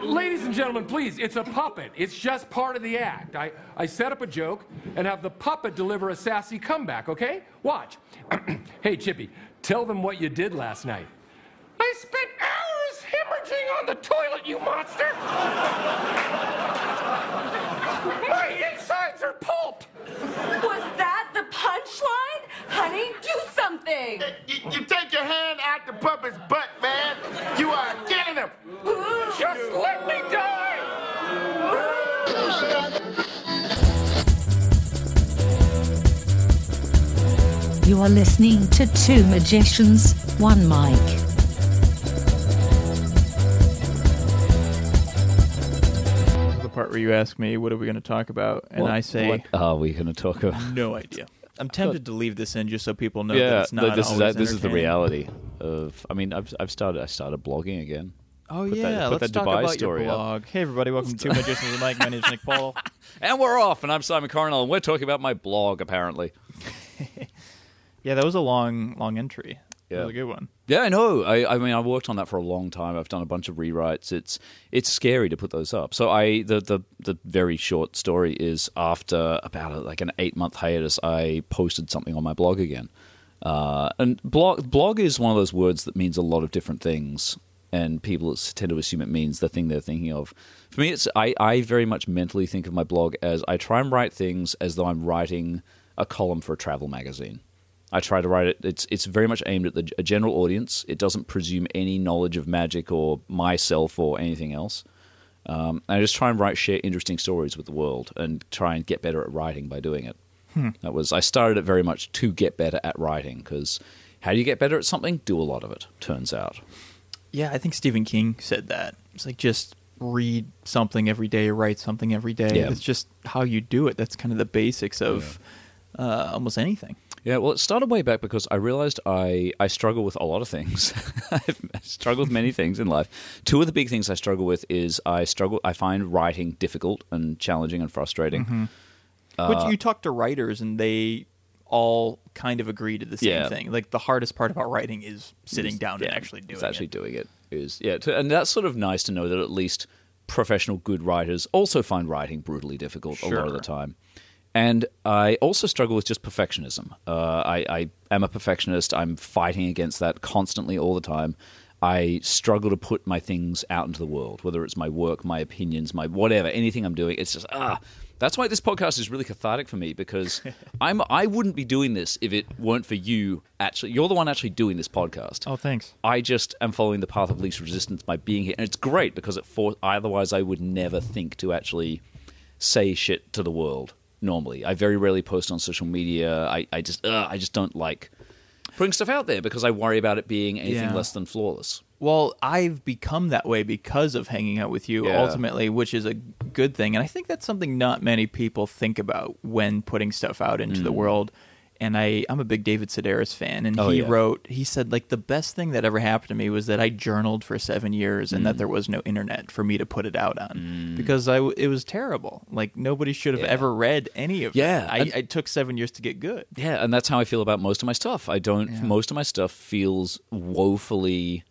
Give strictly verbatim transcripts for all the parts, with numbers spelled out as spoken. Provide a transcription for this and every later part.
ladies and gentlemen, please, it's a puppet. It's just part of the act. I, I set up a joke and have the puppet deliver a sassy comeback, okay? Watch. Hey, Chippy, tell them what you did last night. I spent hours hemorrhaging on the toilet, you monster! My insides are pulp! Was that the punchline? Honey, do something! You, you take your hand out the puppet's butt, man. You are killing him. Just let me die! You are listening to Two Magicians, One Mic. The part where you ask me, what are we going to talk about? And What- I say, what are we going to talk about? no idea. I'm tempted to leave this in just so people know yeah, that it's not th- this is always that, this is the entertaining. reality of. I mean, I've I've started I started blogging again. Oh, Put yeah, that- put let's that talk Dubai about story your up. blog. Hey, everybody, welcome to Two Magicians with Mike. My name's Nick Paul. And we're off, and I'm Simon Coronel, and we're talking about my blog, apparently. Yeah, that was a long, long entry. That Yeah. was a good one. Yeah, I know. I, I mean, I worked on that for a long time. I've done a bunch of rewrites. It's it's scary to put those up. So I the the, the very short story is after about a, like an eight month hiatus, I posted something on my blog again. Uh, and blog blog is one of those words that means a lot of different things, and people tend to assume it means the thing they're thinking of. For me, it's I, I very much mentally think of my blog as I try and write things as though I'm writing a column for a travel magazine. I try to write it. It's it's very much aimed at the, a general audience. It doesn't presume any knowledge of magic or myself or anything else. Um, and I just try and write, share interesting stories with the world, and try and get better at writing by doing it. Hmm. That was I started it very much to get better at writing, because how do you get better at something? Do a lot of it. Turns out. Yeah, I think Stephen King said that. It's like just read something every day, write something every day. Yeah. It's just how you do it. That's kind of the basics of uh, almost anything. Yeah, well, it started way back because I realized I, I struggle with a lot of things. I've struggled with many things in life. Two of the big things I struggle with is I struggle. I find writing difficult and challenging and frustrating. Mm-hmm. Uh, But you talk to writers, and they all kind of agree to the same Yeah. thing. Like the hardest part about writing is sitting down yeah, and actually doing it's actually it. doing it. Is yeah, to, and that's sort of nice to know that at least professional good writers also find writing brutally difficult a lot of the Sure. time. And I also struggle with just perfectionism. Uh, I, I am a perfectionist. I'm fighting against that constantly all the time. I struggle to put my things out into the world, whether it's my work, my opinions, my whatever, anything I'm doing. It's just, ah. That's why this podcast is really cathartic for me, because I'm I wouldn't be doing this if it weren't for you. Actually, you're the one actually doing this podcast. Oh, thanks. I just am following the path of least resistance by being here, and it's great because it for otherwise I would never think to actually say shit to the world. Normally, I very rarely post on social media. I, I just uh, I just don't like putting stuff out there because I worry about it being anything Yeah. less than flawless. Well, I've become that way because of hanging out with you, Yeah. ultimately, which is a good thing. And I think that's something not many people think about when putting stuff out into the world. And I, I'm a big David Sedaris fan, and Oh, he yeah. wrote, he said, like, the best thing that ever happened to me was that I journaled for seven years and that there was no internet for me to put it out on. Because I, w- it was terrible. Like, nobody should have Yeah. ever read any of Yeah, it. I, and- it took seven years to get good. Yeah, and that's how I feel about most of my stuff. I don't. Yeah. Most of my stuff feels woefully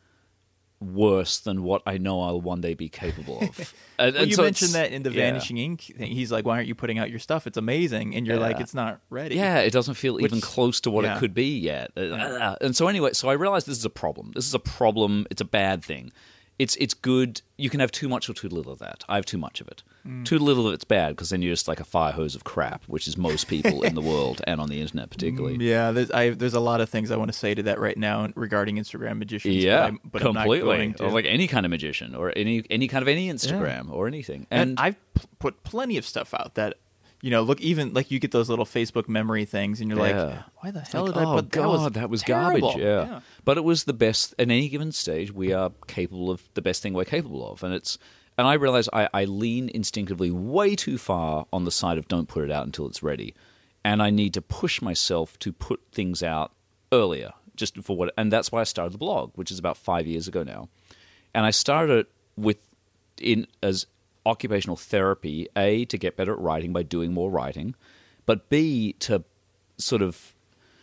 worse than what I know I'll one day be capable of. And, Well, and you so mentioned it's- that in the yeah. Vanishing Ink thing. He's like, why aren't you putting out your stuff? It's amazing. And you're like, Yeah. it's not ready. Yeah, it doesn't feel even Which- close to what yeah. it could be yet. Uh, And so anyway, so I realized this is a problem. This is a problem. It's a bad thing. It's it's good. You can have too much or too little of that. I have too much of it. Mm. Too little of it's bad, because then you're just like a fire hose of crap, which is most people in the world and on the internet particularly. Yeah, there's, I, there's a lot of things I want to say to that right now regarding Instagram magicians. Yeah, but, I'm, but I'm not completely. going to. Or like any kind of magician, or any any kind of any Instagram, or anything. and, And, I've p- put plenty of stuff out that, you know, look, even like you get those little Facebook memory things, and you're Yeah. like, why the hell like, did I oh put God, that? Was garbage. terrible. Yeah. yeah. But it was the best. At any given stage, we are capable of the best thing we're capable of, and it's. And I realize I, I lean instinctively way too far on the side of don't put it out until it's ready, and I need to push myself to put things out earlier, just for what. And that's why I started the blog, which is about five years ago now, and I started it with in as occupational therapy, A, to get better at writing by doing more writing, but B, to sort of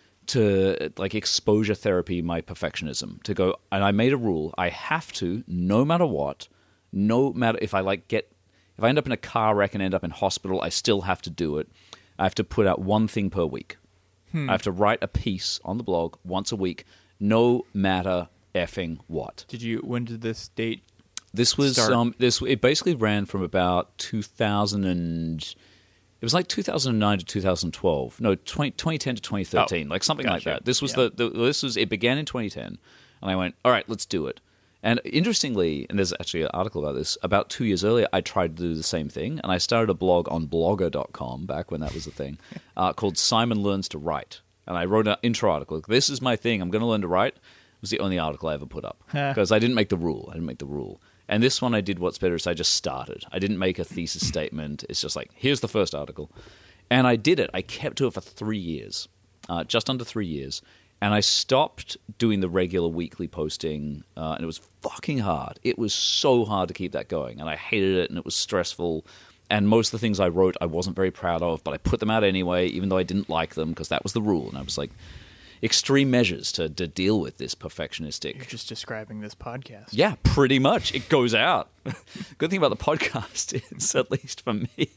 to like exposure therapy my perfectionism, to go, and I made a rule, I have to, no matter what, No matter if I like get if I end up in a car wreck and end up in hospital, I still have to do it. I have to put out one thing per week. Hmm. I have to write a piece on the blog once a week, no matter effing what. Did you? When did this date? This was start? um. This it basically ran from about two thousand and it was like two thousand nine to two thousand twelve. No, twenty, twenty ten to twenty thirteen, oh, like something gotcha. like that. This was yeah. the, the this was it began in twenty ten, and I went, all right, let's do it. And interestingly, and there's actually an article about this, about two years earlier, I tried to do the same thing, and I started a blog on blogger dot com, back when that was a thing, uh, called Simon Learns to Write. And I wrote an intro article. This is my thing. I'm going to learn to write. It was the only article I ever put up, because I didn't make the rule. I didn't make the rule. And this one I did what's better is I just started. I didn't make a thesis statement. It's just like, here's the first article. And I did it. I kept to it for three years, uh, just under three years. And I stopped doing the regular weekly posting, uh, and it was fucking hard. It was so hard to keep that going, and I hated it, and it was stressful. And most of the things I wrote I wasn't very proud of, but I put them out anyway, even though I didn't like them, because that was the rule. And I was like, extreme measures to, to deal with this perfectionistic... You're just describing this podcast. Yeah, pretty much. It goes out. Good thing about the podcast is, at least for me...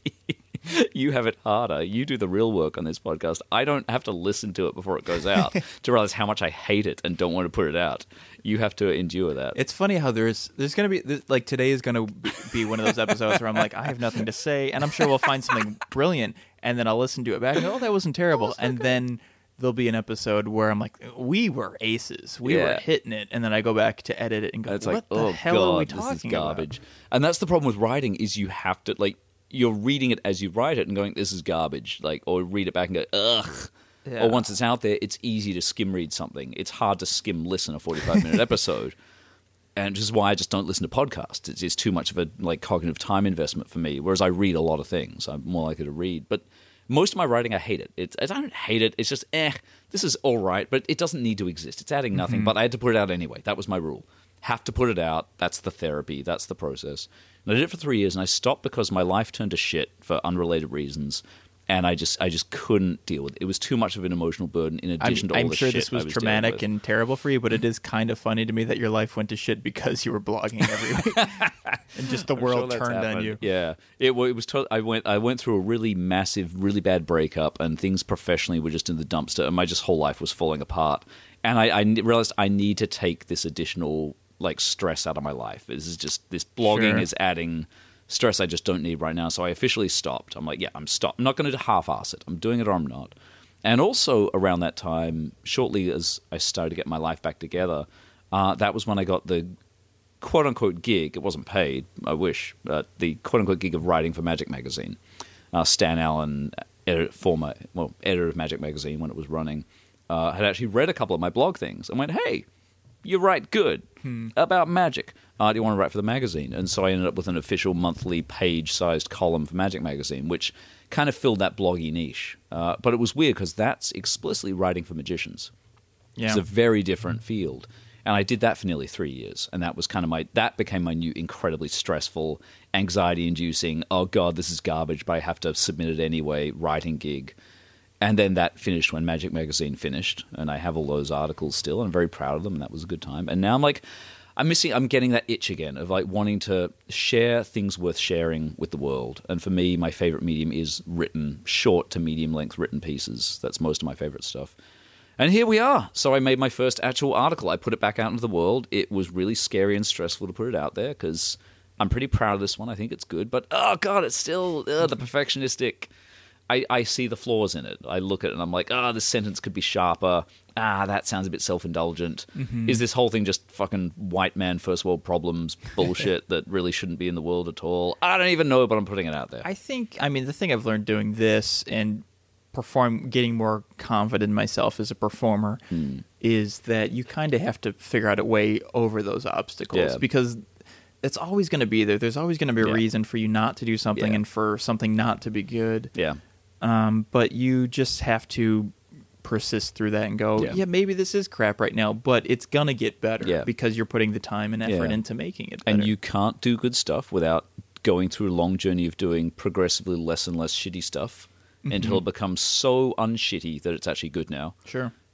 You have it harder. You do the real work on this podcast. I don't have to listen to it before it goes out to realize how much I hate it and don't want to put it out. You have to endure that. It's funny how there's there's going to be, like, today is going to be one of those episodes where I'm like, I have nothing to say, and I'm sure we'll find something brilliant, and then I'll listen to it back and go, oh, that wasn't terrible. That was and good. Then there'll be an episode where I'm like, we were aces. We yeah. were hitting it. And then I go back to edit it and go, it's what like, the oh, hell God, are we talking this is garbage. about? And that's the problem with writing is you have to, like, you're reading it as you write it and going, this is garbage, like, or read it back and go, ugh. Yeah. Or once it's out there, it's easy to skim read something. It's hard to skim listen a forty-five minute episode. And this is why I just don't listen to podcasts. It's, it's too much of a like cognitive time investment for me, whereas I read a lot of things. I'm more likely to read. But most of my writing, I hate it. It's, I don't hate it. It's just, eh, this is all right, but it doesn't need to exist. It's adding nothing, mm-hmm. but I had to put it out anyway. That was my rule. Have to put it out. That's the therapy. That's the process. And I did it for three years, and I stopped because my life turned to shit for unrelated reasons, and I just I just couldn't deal with it. It was too much of an emotional burden in addition I'm, to all I'm the sure shit this was, I was traumatic and terrible for you, but it is kind of funny to me that your life went to shit because you were blogging every week, and just the I'm world sure turned happened. on you. Yeah, it, it was. To- I went I went through a really massive, really bad breakup, and things professionally were just in the dumpster, and my just whole life was falling apart. And I, I realized I need to take this additional like stress out of my life. This is just this blogging Sure. is adding stress I just don't need right now. So I officially stopped. I'm like, yeah, I'm stop. I'm not going to half-ass it. I'm doing it or I'm not. And also around that time, shortly as I started to get my life back together, uh, that was when I got the quote-unquote gig. It wasn't paid, I wish, but the quote-unquote gig of writing for Magic Magazine. Uh, Stan Allen, editor, former well editor of Magic Magazine when it was running, uh, had actually read a couple of my blog things and went, hey, you write good hmm. about magic. Uh, do you want to write for the magazine? And so I ended up with an official monthly page-sized column for Magic Magazine, which kind of filled that bloggy niche. Uh, but it was weird because that's explicitly writing for magicians. Yeah. It's a very different field. And I did that for nearly three years. And that was kind of my, that became my new incredibly stressful, anxiety-inducing, oh God, this is garbage, but I have to submit it anyway, writing gig. And then that finished when Magic Magazine finished, and I have all those articles still, and I'm very proud of them, and that was a good time. And now I'm like, I'm missing, I'm getting that itch again of like wanting to share things worth sharing with the world. And for me, my favorite medium is written, short to medium length written pieces. That's most of my favorite stuff. And here we are. So I made my first actual article. I put it back out into the world. It was really scary and stressful to put it out there because I'm pretty proud of this one. I think it's good, but oh God, it's still uh, the perfectionistic. I, I see the flaws in it. I look at it and I'm like, ah, oh, this sentence could be sharper. Ah, that sounds a bit self-indulgent. Mm-hmm. Is this whole thing just fucking white man first world problems bullshit that really shouldn't be in the world at all? I don't even know, but I'm putting it out there. I think, I mean, the thing I've learned doing this and perform, getting more confident in myself as a performer hmm. is that you kind of have to figure out a way over those obstacles yeah. because it's always going to be there. There's always going to be a yeah. reason for you not to do something yeah. and for something not to be good. Yeah. Um, but you just have to persist through that and go, yeah, yeah maybe this is crap right now, but it's going to get better yeah. because you're putting the time and effort yeah. into making it better. And you can't do good stuff without going through a long journey of doing progressively less and less shitty stuff mm-hmm. until it becomes so unshitty that it's actually good now. Sure.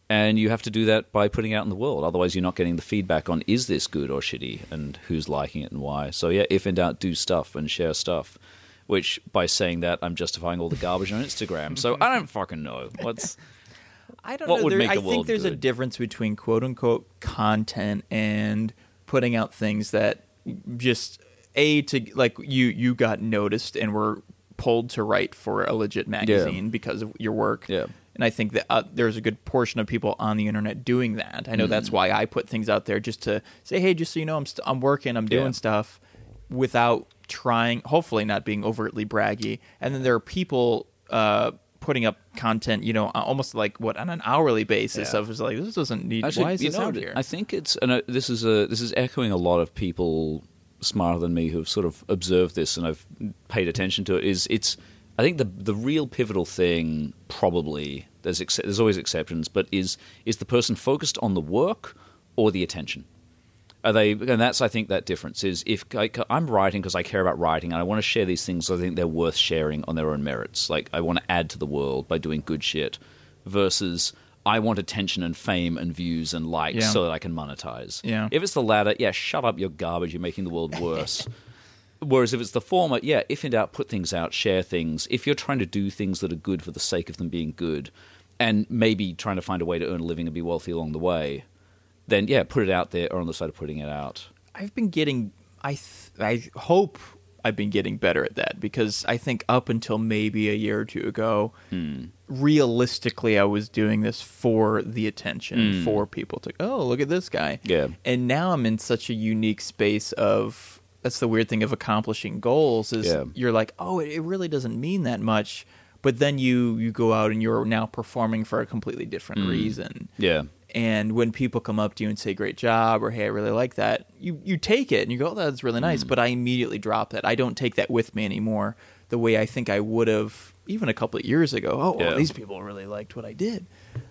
And you have to do that by putting it out in the world. Otherwise, you're not getting the feedback on is this good or shitty and who's liking it and why. So, yeah, if in doubt, do stuff and share stuff. Which, by saying that, I'm justifying all the garbage on Instagram. So I don't fucking know. What's I don't what know. would There, make I the think world there's a good? difference between quote-unquote content and putting out things that just, A, to like you, you got noticed and were pulled to write for a legit magazine Yeah. because of your work. Yeah. And I think that uh, there's a good portion of people on the internet doing that. I know Mm. that's why I put things out there just to say, hey, just so you know, I'm st- I'm working, I'm doing Yeah. stuff without trying, hopefully not being overtly braggy. And then there are people uh, putting up content, you know, almost like what on an hourly basis Yeah. of is like this doesn't need. Actually, why is you this know, out here? I think it's and uh, this is a this is echoing a lot of people smarter than me who've sort of observed this and I've paid attention to it. Is it's I think the the real pivotal thing probably there's ex- there's always exceptions, but is is the person focused on the work or the attention? Are they? And that's I think that difference is if I, I'm writing because I care about writing and I want to share these things. So I think they're worth sharing on their own merits. Like I want to add to the world by doing good shit, versus I want attention and fame and views and likes Yeah. so that I can monetize. Yeah. If it's the latter, yeah, shut up, you're garbage. You're making the world worse. Whereas if it's the former, yeah, if in doubt, put things out, share things. If you're trying to do things that are good for the sake of them being good, and maybe trying to find a way to earn a living and be wealthy along the way, then yeah, put it out there or on the side of putting it out. I've been getting. I th- I hope I've been getting better at that because I think up until maybe a year or two ago, Hmm. realistically, I was doing this for the attention, Hmm. for people to oh look at this guy. Yeah. And now I'm in such a unique space of. That's the weird thing of accomplishing goals is Yeah. you're like, oh, it, it really doesn't mean that much. But then you, you go out and you're now performing for a completely different Hmm. reason. Yeah. And when people come up to you and say, great job, or hey, I really like that, you, you take it and you go, oh, that's really nice. Hmm. But I immediately drop that. I don't take that with me anymore the way I think I would have even a couple of years ago. Oh, well, Yeah. these people really liked what I did.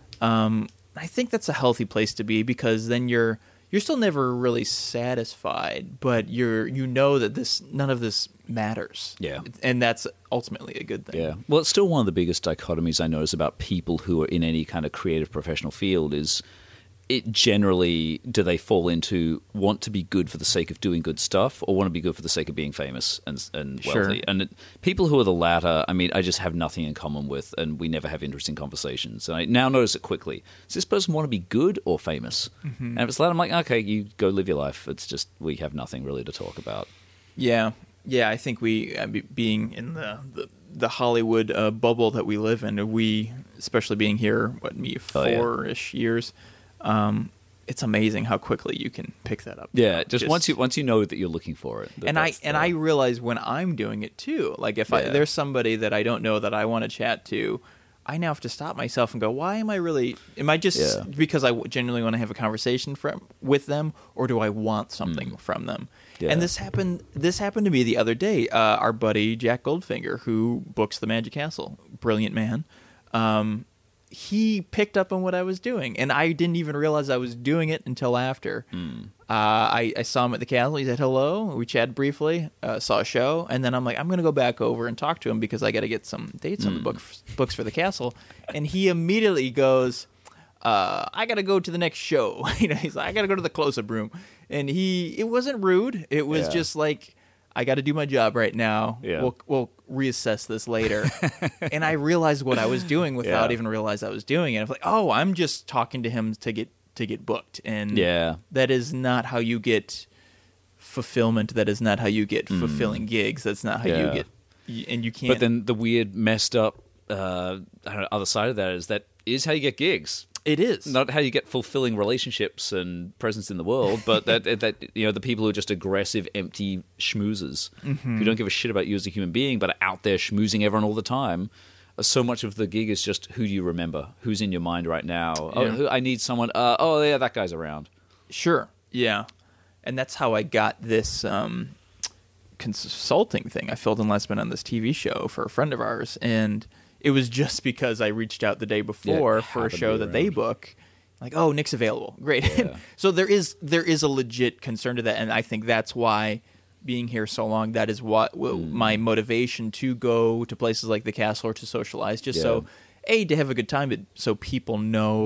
Um, I think that's a healthy place to be because then you're you're still never really satisfied, but you're you know that this none of this matters. Yeah. And that's ultimately a good thing. Yeah. Well, it's still one of the biggest dichotomies I notice about people who are in any kind of creative professional field is it generally, do they fall into want to be good for the sake of doing good stuff or want to be good for the sake of being famous and, and wealthy? Sure. And it, people who are the latter, I mean, I just have nothing in common with and we never have interesting conversations. And I now notice it quickly. Does this person want to be good or famous? Mm-hmm. And if it's that, I'm like, okay, you go live your life. It's just we have nothing really to talk about. Yeah, yeah. I think we, uh, be- being in the the, the Hollywood uh, bubble that we live in, we, especially being here, what me Oh, yeah. four-ish years, um, it's amazing how quickly you can pick that up. Yeah, just, once you once you know that you're looking for it. that and I that's and the- I realize when I'm doing it too. Like if I, Yeah. there's somebody that I don't know that I want to chat to, I now have to stop myself and go, why am I really? Am I just Yeah. because I genuinely want to have a conversation from with them, or do I want something from them? Yeah. And this happened. This happened to me the other day. Uh, our buddy Jack Goldfinger, who books the Magic Castle, brilliant man. Um, he picked up on what I was doing, and I didn't even realize I was doing it until after. Uh, I, I saw him at the castle. He said hello. We chatted briefly, uh, saw a show, and then I'm like, I'm going to go back over and talk to him because I got to get some dates on the book, books for the castle. And he immediately goes, uh, I got to go to the next show. you know, he's like, I got to go to the close-up room. And he, it wasn't rude. It was Yeah. just like, I got to do my job right now. Yeah. We'll, we'll reassess this later. And I realized what I was doing without Yeah. even realize I was doing it. I was like, oh, I'm just talking to him to get to get booked. And Yeah. that is not how you get fulfillment. That is not how you get fulfilling gigs. That's not how Mm. Yeah. you get, y- and you can't. But then the weird, messed up uh, I don't know, other side of that is that is how you get gigs. it is. Not how you get fulfilling relationships and presence in the world, but that that you know the people who are just aggressive, empty schmoozers who don't give a shit about you as a human being, but are out there schmoozing everyone all the time. Uh, So much of the gig is just who do you remember? Who's in your mind right now? Oh, Yeah. who, I need someone. Uh, oh, yeah, that guy's around. Sure. Yeah. And that's how I got this um, consulting thing. I filled in last minute on this T V show for a friend of ours, and it was just because I reached out the day before Yeah, for a happened to show be that they around. book. Like, oh, Nick's available. Great. Yeah. So there is there is a legit concern to that, and I think that's why being here so long, that is what w- Mm. my motivation to go to places like the castle or to socialize, just so, A, to have a good time, but so people know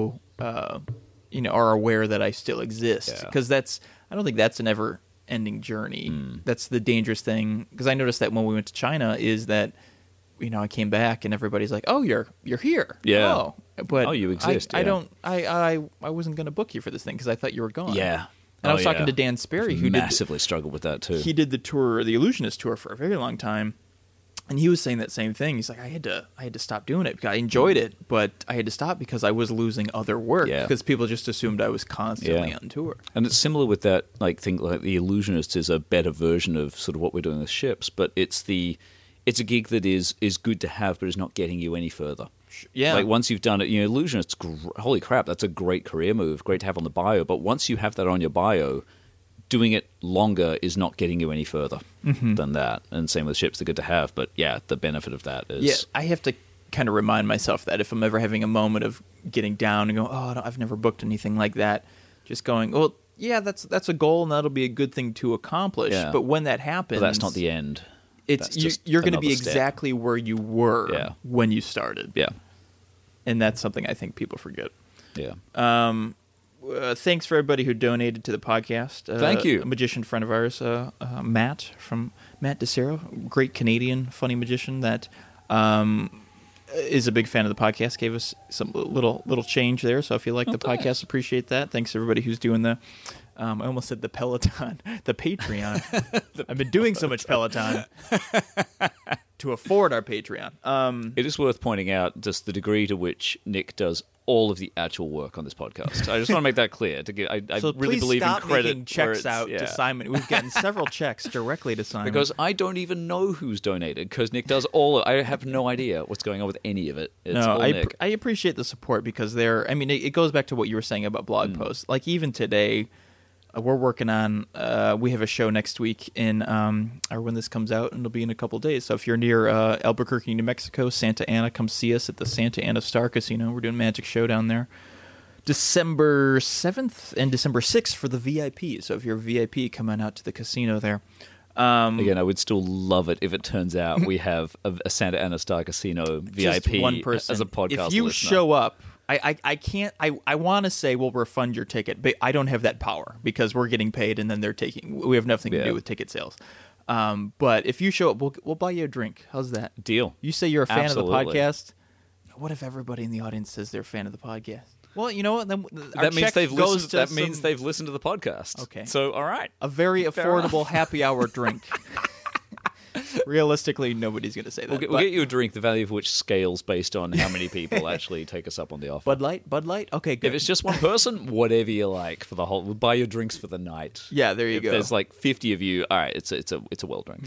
uh, you know, are aware that I still exist. Because yeah. that's, I don't think that's an ever-ending journey. Mm. That's the dangerous thing. Because I noticed that when we went to China is that, you know, I came back and everybody's like, "Oh, you're you're here." Yeah. Oh, but oh, you exist. I, yeah. I don't. I I I wasn't going to book you for this thing because I thought you were gone. Yeah. And I was oh, talking yeah. to Dan Sperry, who massively did the, struggled with that too. He did the tour, the Illusionist tour, for a very long time, and he was saying that same thing. He's like, I had to, I had to stop doing it because I enjoyed it, but I had to stop because I was losing other work yeah. because people just assumed I was constantly yeah. on tour. And it's similar with that, like thing like the Illusionist is a better version of sort of what we're doing with ships, but it's the, it's a gig that is is good to have, but is not getting you any further. Yeah, like once you've done it, you know, Illusionist's gr- holy crap, that's a great career move, great to have on the bio. But once you have that on your bio, doing it longer is not getting you any further mm-hmm. than that. And same with ships, they're good to have, but yeah, the benefit of that is... Yeah, I have to kind of remind myself that if I'm ever having a moment of getting down and go, oh, I've never booked anything like that, just going, well, yeah, that's that's a goal and that'll be a good thing to accomplish. Yeah. But when that happens... But that's not the end. It's you, You're going to be step. exactly where you were yeah. when you started. Yeah. And that's something I think people forget. Yeah. Um... Uh, thanks for everybody who donated to the podcast. Uh, Thank you. A magician friend of ours, uh, uh, Matt from Matt DeCero, great Canadian funny magician that um, is a big fan of the podcast. Gave us some little little change there. So if you like oh, the thanks. podcast, appreciate that. Thanks to everybody who's doing the. Um, I almost said the Peloton, the Patreon. the I've been doing so much Peloton to afford our Patreon. Um, it is worth pointing out just the degree to which Nick does all of the actual work on this podcast. I just want to make that clear. To get, I, I so really believe stop in credit. Making checks out yeah. to Simon. We've gotten several checks directly to Simon because I don't even know who's donated because Nick does all. Of, I have no idea what's going on with any of it. It's no, all I Nick. I appreciate the support because they're. I mean, it, it goes back to what you were saying about blog mm. posts. Like even today. Uh, we're working on, uh, we have a show next week in, um, or when this comes out, and it'll be in a couple days. So if you're near uh, Albuquerque, New Mexico, Santa Ana, come see us at the Santa Ana Star Casino. We're doing a magic show down there. December seventh and December sixth for the V I P. So if you're a V I P, come on out to the casino there. Um, Again, I would still love it if it turns out we have a, a Santa Ana Star Casino V I P just one person. as a podcast If you listener. show up, I, I, I can't. I, I want to say we'll refund your ticket, but I don't have that power because we're getting paid and then they're taking. We have nothing yeah. to do with ticket sales. Um, but if you show up, we'll we'll buy you a drink. How's that? Deal. You say you're a fan Absolutely. of the podcast. What if everybody in the audience says they're a fan of the podcast? Well, you know what? Then our that means check they've goes listened. to That some, means they've listened to the podcast. Okay. So all right, a very Fair affordable enough. happy hour drink. Realistically, nobody's going to say that. We'll get, we'll get you a drink, the value of which scales based on how many people actually take us up on the offer. Bud Light, Bud Light. Okay, good. If it's just one person, whatever you like for the whole. We'll buy your drinks for the night. Yeah, there you if go. There's like fifty of you. All right, it's a, it's a it's a well drink.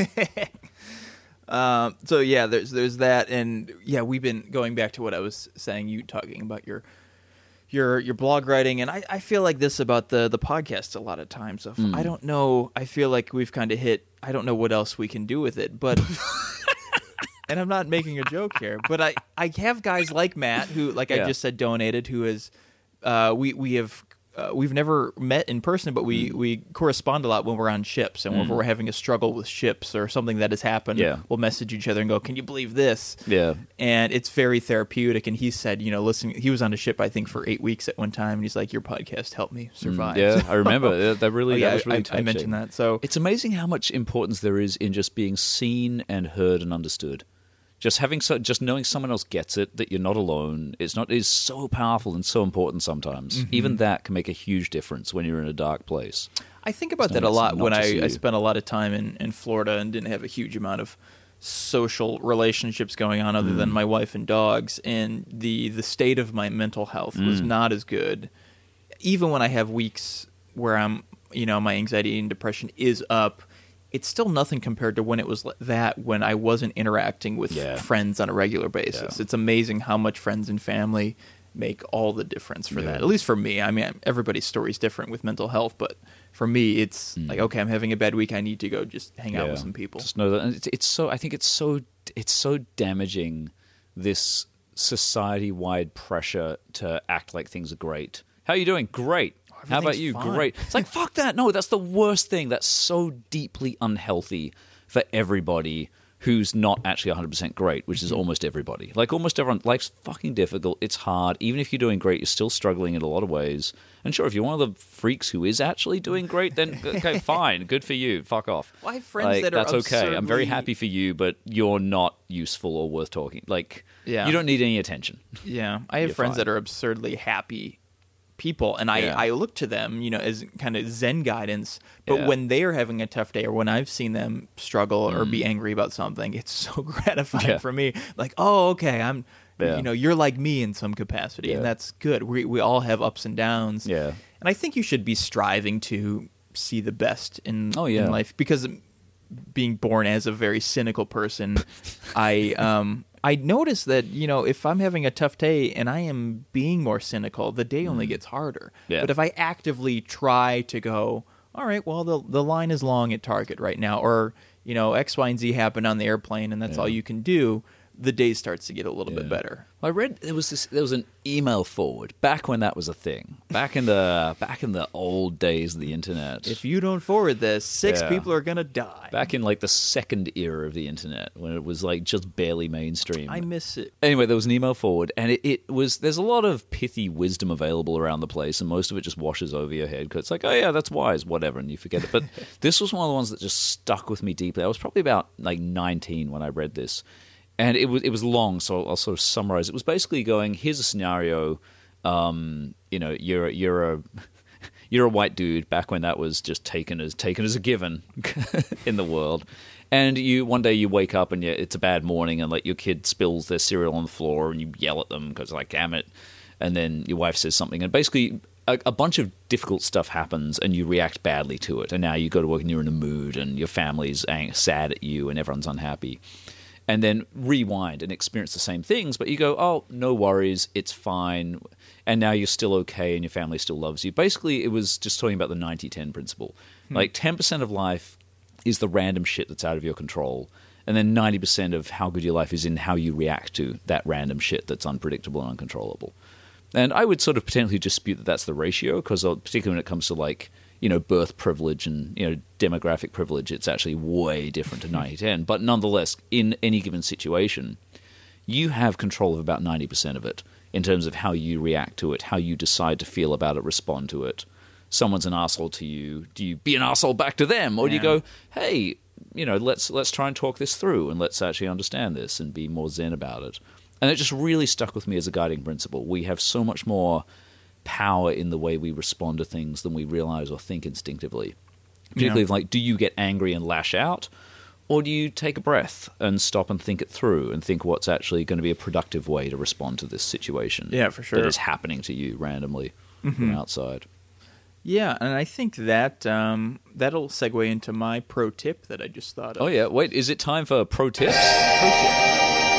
um, so yeah, there's there's that, and yeah, we've been going back to what I was saying. You talking about your your your blog writing, and I, I feel like this about the the podcast a lot of times. Of mm. I don't know. I feel like we've kind of hit. I don't know what else we can do with it, but. And I'm not making a joke here, but I, I have guys like Matt who, like yeah. I just said, donated. Who is, uh, we we have uh, we've never met in person, but we, mm. we correspond a lot when we're on ships, and mm. when we're having a struggle with ships or something that has happened, yeah. we'll message each other and go, "Can you believe this?" Yeah, and it's very therapeutic. And he said, you know, listen, he was on a ship I think for eight weeks at one time, and he's like, "Your podcast helped me survive." Mm. Yeah, I remember that really. oh, yeah, that was really I, touching. I mentioned that. So it's amazing how much importance there is in just being seen and heard and understood. Just having so, just knowing someone else gets it, that you're not alone, it's not is so powerful and so important sometimes. Mm-hmm. Even that can make a huge difference when you're in a dark place. I think about that a lot when I, I spent a lot of time in, in Florida and didn't have a huge amount of social relationships going on other mm. than my wife and dogs, and the, the state of my mental health mm. was not as good. Even when I have weeks where I'm, you know, my anxiety and depression is up, it's still nothing compared to when it was that when I wasn't interacting with yeah. friends on a regular basis. Yeah. It's amazing how much friends and family make all the difference for yeah. that. At least for me. I mean, everybody's story is different with mental health, but for me, it's mm. like, okay, I'm having a bad week. I need to go just hang yeah. out with some people. Just know that and it's, it's so. I think it's so. It's so damaging. This society-wide pressure to act like things are great. How are you doing? Great. How about you? Fine. Great. It's like, fuck that. No, that's the worst thing. That's so deeply unhealthy for everybody who's not actually one hundred percent great, which is almost everybody. Like, almost everyone, life's fucking difficult. It's hard. Even if you're doing great, you're still struggling in a lot of ways. And sure, if you're one of the freaks who is actually doing great, then, okay, fine. Good for you. Fuck off. Well, I have friends like, that are that's okay. absurdly... I'm very happy for you, but you're not useful or worth talking. Like, yeah. you don't need any attention. Yeah. I have You're friends fine. that are absurdly happy people, and I, Yeah. I look to them, you know, as kind of Zen guidance. But Yeah. when they are having a tough day, or when I've seen them struggle or be angry about something, it's so gratifying Yeah. for me. Like, oh, okay, I'm, Yeah. you know, you're like me in some capacity, and Yeah. that's good. We we all have ups and downs. Yeah. And I think you should be striving to see the best in, Oh, yeah. in life, because being born as a very cynical person, I um I notice that, you know, if I'm having a tough day and I am being more cynical, the day only gets harder. Yeah. But if I actively try to go, all right, well, the the line is long at Target right now, or, you know, X, Y, and Z happened on the airplane, and that's Yeah. all you can do, the day starts to get a little bit Yeah. better. I read there was this there was an email forward back when that was a thing. Back in the back in the old days of the internet. If you don't forward this, six Yeah. people are going to die. Back in like the second era of the internet when it was like just barely mainstream. I miss it. Anyway, there was an email forward, and it, it was there's a lot of pithy wisdom available around the place, and most of it just washes over your head because it's like, oh yeah, that's wise, whatever, and you forget it. But this was one of the ones that just stuck with me deeply. I was probably about like nineteen when I read this, and it was it was long, so I'll, I'll sort of summarize. It was basically going, here's a scenario, um, you know, you're you're a you're a white dude back when that was just taken as taken as a given in the world. And you one day you wake up and you, it's a bad morning, and like your kid spills their cereal on the floor, and you yell at them because like, damn it. And then your wife says something, and basically a, a bunch of difficult stuff happens, and you react badly to it. And now you go to work and you're in a mood, and your family's ang- sad at you, and everyone's unhappy. And then rewind and experience the same things, but you go, oh, no worries, it's fine. And now you're still okay, and your family still loves you. Basically, it was just talking about the ninety ten principle. Hmm. Like ten percent of life is the random shit that's out of your control. And then ninety percent of how good your life is in how you react to that random shit that's unpredictable and uncontrollable. And I would sort of potentially dispute that that's the ratio, because particularly when it comes to like, you know, birth privilege and, you know, demographic privilege, it's actually way different to ninety ten. But nonetheless, in any given situation, you have control of about ninety percent of it in terms of how you react to it, how you decide to feel about it, respond to it. Someone's an asshole to you. Do you be an asshole back to them? Or do you Yeah. go, hey, you know, let's let's try and talk this through, and let's actually understand this and be more zen about it. And it just really stuck with me as a guiding principle. We have so much more power in the way we respond to things than we realize or think instinctively. Particularly, Yeah. like, do you get angry and lash out, or do you take a breath and stop and think it through and think what's actually going to be a productive way to respond to this situation? Yeah, for sure. That is happening to you randomly from outside. Yeah, and I think that um, that'll segue into my pro tip that I just thought of. Oh yeah, wait, is it time for pro tips? Pro tip.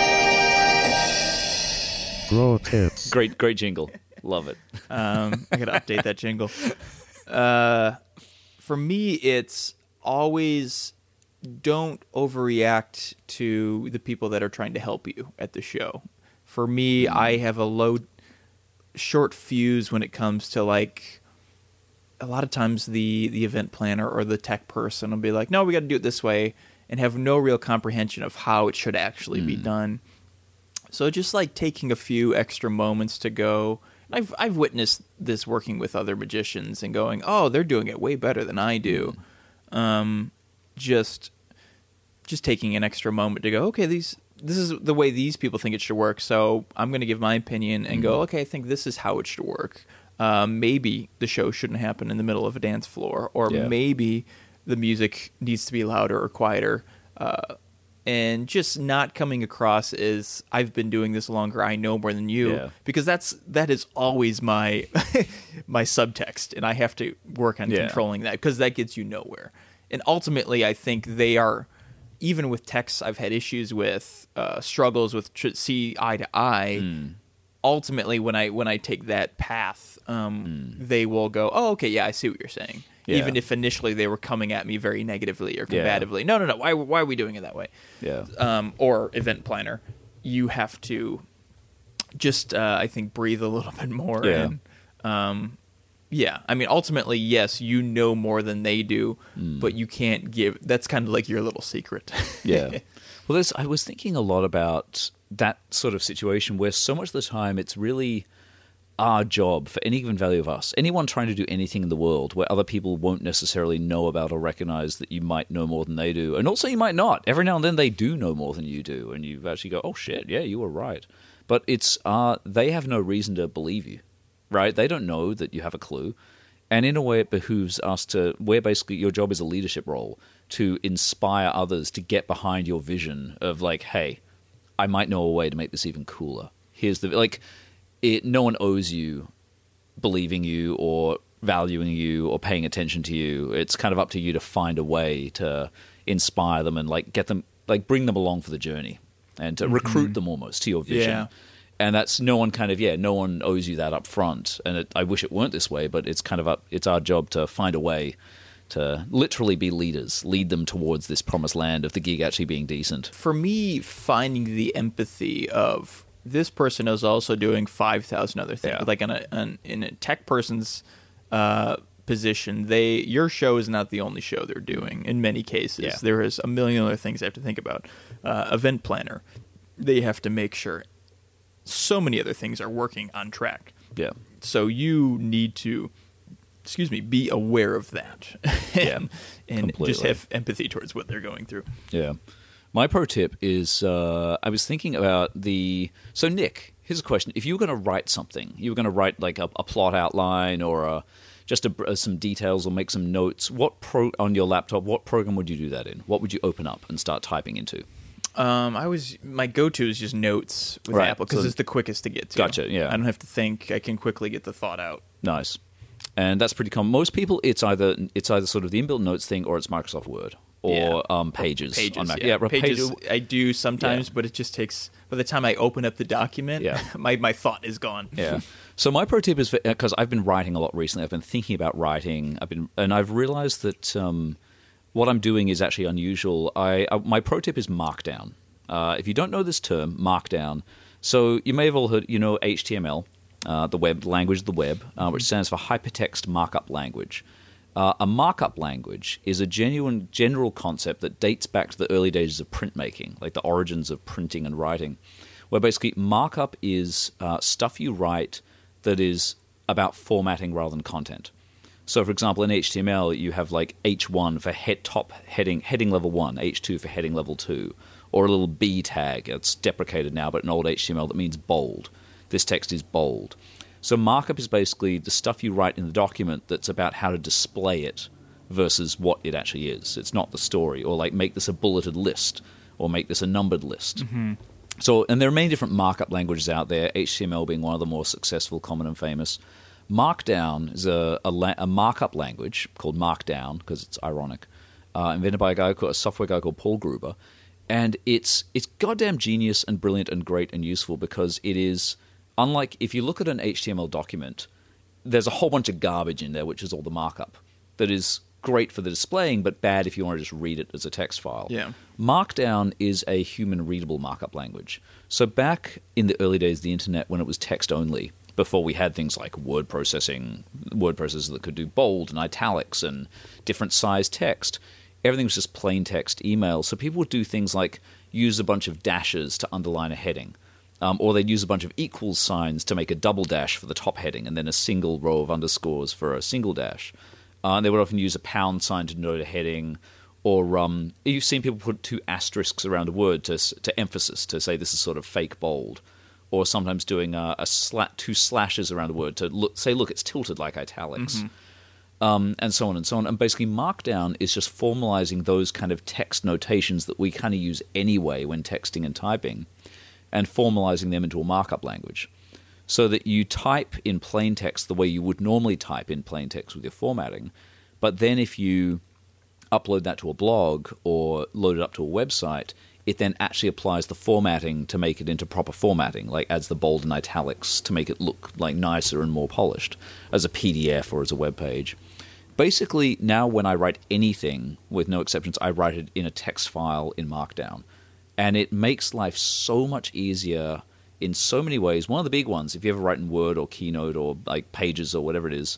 Pro tips. Great, great jingle. Love it. Um, I got to update that jingle. Uh, for me, it's always don't overreact to the people that are trying to help you at the show. For me, I have a low, short fuse when it comes to like. A lot of times, the the event planner or the tech person will be like, "No, we got to do it this way," and have no real comprehension of how it should actually be done. So just like taking a few extra moments to go. I've I've witnessed this working with other magicians and going, oh, they're doing it way better than I do. Um, just just taking an extra moment to go, okay, these this is the way these people think it should work. So I'm going to give my opinion and go, okay, I think this is how it should work. Um, maybe the show shouldn't happen in the middle of a dance floor, or Yeah. maybe the music needs to be louder or quieter. Uh, and just not coming across as I've been doing this longer, I know more than you, Yeah. because that's that is always my my subtext, and I have to work on Yeah. controlling that, because that gets you nowhere. And ultimately, I think they are, even with texts I've had issues with, uh, struggles with tr- see eye to eye. Hmm. Ultimately, when I when I take that path, um, they will go, oh, okay, yeah, I see what you're saying. Yeah. Even if initially they were coming at me very negatively or Yeah. combatively. No, no, no. Why, why are we doing it that way? Yeah. Um, or event planner, you have to just, uh, I think, breathe a little bit more Yeah. and um, Yeah, I mean, ultimately, yes, you know more than they do, Mm. but you can't give. That's kind of like your little secret. Yeah. Well, there's, I was thinking a lot about that sort of situation where so much of the time it's really our job for any given value of us. Anyone trying to do anything in the world where other people won't necessarily know about or recognize that you might know more than they do. And also you might not. Every now and then they do know more than you do. And you actually go, oh, shit, yeah, you were right. But it's uh, they have no reason to believe you, right? They don't know that you have a clue. And in a way, it behooves us to, where basically your job is a leadership role, to inspire others to get behind your vision of like, hey, I might know a way to make this even cooler. Here's the, like, it, no one owes you believing you or valuing you or paying attention to you. It's kind of up to you to find a way to inspire them and like get them, like bring them along for the journey and to mm-hmm. recruit them almost to your vision. Yeah. And that's no one kind of, yeah, no one owes you that up front. And it, I wish it weren't this way, but it's kind of up, it's our job to find a way to literally be leaders, lead them towards this promised land of the gig actually being decent. For me, finding the empathy of this person is also doing five thousand other things. Yeah. Like in a, an, in a tech person's uh, position, they your show is not the only show they're doing in many cases. Yeah. There is a million other things they have to think about. Uh, event planner, they have to make sure so many other things are working on track. Yeah. So you need to, excuse me, be aware of that. Yeah, and and completely. just have empathy towards what they're going through. Yeah. My pro tip is uh, I was thinking about the... So, Nick, here's a question. If you were going to write something, you were going to write like a, a plot outline or a, just a, uh, some details or make some notes, what pro on your laptop, what program would you do that in? What would you open up and start typing into? Um, I was my go-to is just Notes with Right. Apple because So- it's the quickest to get to. Gotcha, yeah. I don't have to think. I can quickly get the thought out. Nice. And that's pretty common. Most people, it's either it's either sort of the inbuilt notes thing or it's Microsoft Word or Yeah. um, Pages, Pages, on Mac. yeah. right, Pages, I do sometimes, Yeah. but it just takes. By the time I open up the document, Yeah. my my thought is gone. Yeah. So my pro tip is because I've been writing a lot recently. I've been thinking about writing. I've been, and I've realized that um, what I'm doing is actually unusual. I uh, my pro tip is Markdown. Uh, if you don't know this term, Markdown. So you may have all heard, you know, H T M L, uh, the web language of the web, uh, which stands for Hypertext Markup Language. Uh, a markup language is a genuine general concept that dates back to the early days of printmaking, like the origins of printing and writing, where basically markup is uh, stuff you write that is about formatting rather than content. So, for example, in H T M L, you have like H one for head top heading heading level one, H two for heading level two, or a little B tag. It's deprecated now, but in old H T M L that means bold. This text is bold. So markup is basically the stuff you write in the document that's about how to display it versus what it actually is. It's not the story, or like make this a bulleted list, or make this a numbered list. Mm-hmm. So, and there are many different markup languages out there, H T M L being one of the more successful, common, and famous. Markdown is a, a, la- a markup language called Markdown, because it's ironic, uh, invented by a guy called, a software guy called Paul Gruber. And it's it's goddamn genius and brilliant and great and useful because it is, unlike if you look at an H T M L document, there's a whole bunch of garbage in there, which is all the markup, that is great for the displaying, but bad if you want to just read it as a text file. Yeah. Markdown is a human-readable markup language. So back in the early days of the internet, when it was text-only, before we had things like word processing, word processors that could do bold and italics and different size text, everything was just plain text email. So people would do things like use a bunch of dashes to underline a heading. Um, or they'd use a bunch of equals signs to make a double dash for the top heading and then a single row of underscores for a single dash. Uh, and they would often use a pound sign to denote a heading. Or um, you've seen people put two asterisks around a word to to emphasis, to say this is sort of fake bold. Or sometimes doing a, a slat, two slashes around a word to look, say, look, it's tilted like italics. Mm-hmm. Um, and so on and so on. And basically Markdown is just formalizing those kind of text notations that we kind of use anyway when texting and typing, and formalizing them into a markup language. So that you type in plain text the way you would normally type in plain text with your formatting, but then if you upload that to a blog or load it up to a website, it then actually applies the formatting to make it into proper formatting, like adds the bold and italics to make it look like nicer and more polished as a P D F or as a web page. Basically, now when I write anything, with no exceptions, I write it in a text file in Markdown. And it makes life so much easier in so many ways. One of the big ones, if you ever write in Word or Keynote or like Pages or whatever it is,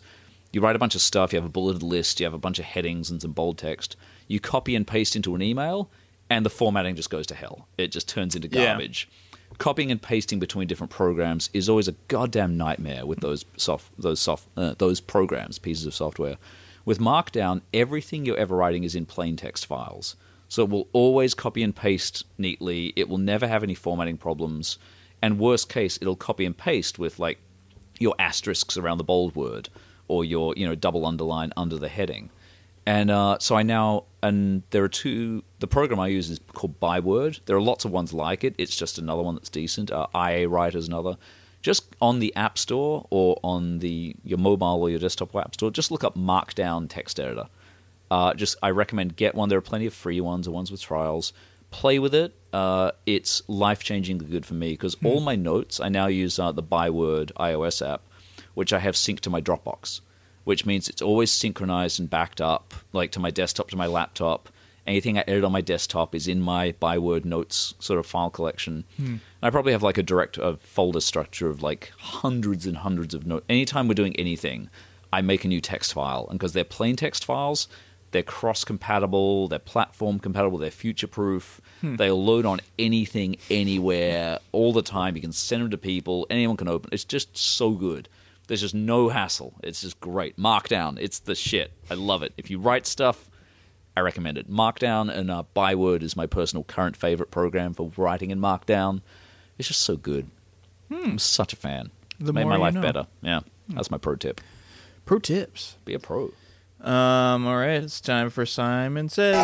You write a bunch of stuff, you have a bulleted list, you have a bunch of headings and some bold text. You copy and paste into an email, and the formatting just goes to hell. It just turns into garbage. Yeah. Copying and pasting between different programs is always a goddamn nightmare with those soft, those soft, uh, those programs, pieces of software. With Markdown, everything you're ever writing is in plain text files. So it will always copy and paste neatly. It will never have any formatting problems. And worst case, it'll copy and paste with like your asterisks around the bold word or your, you know, double underline under the heading. And uh, so I now, and there are two, the program I use is called Byword. There are lots of ones like it. It's just another one that's decent. Uh, I A Writer is another. Just on the App Store or on the your mobile or your desktop App Store, just look up Markdown Text Editor. Uh, just I recommend get one. There are plenty of free ones or ones with trials. Play with it. Uh, it's life-changingly good for me because mm. all my notes, I now use uh, the Byword iOS app, which I have synced to my Dropbox, which means it's always synchronized and backed up, like to my desktop, to my laptop. Anything I edit on my desktop is in my Byword notes sort of file collection. Mm. I probably have like a direct uh, folder structure of like hundreds and hundreds of notes. Anytime we're doing anything, I make a new text file. And because they're plain text files, they're cross-compatible, they're platform-compatible, they're future-proof. Hmm. They'll load on anything, anywhere, all the time. You can send them to people. Anyone can open. It's just so good. There's just no hassle. It's just great. Markdown, it's the shit. I love it. If you write stuff, I recommend it. Markdown and uh, Byword is my personal current favorite program for writing in Markdown. It's just so good. Hmm. I'm such a fan. It's made my life know. better. Yeah, hmm. That's my pro tip. Pro tips. Be a pro. Um. All right, it's time for Simon Says.